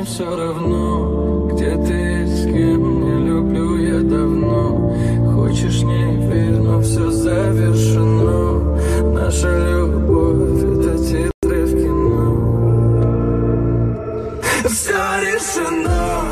мне все равно, где ты, с кем, не люблю я давно. Хочешь, не верь, но все завершено. Наша любовь — это титры в кино. Все решено.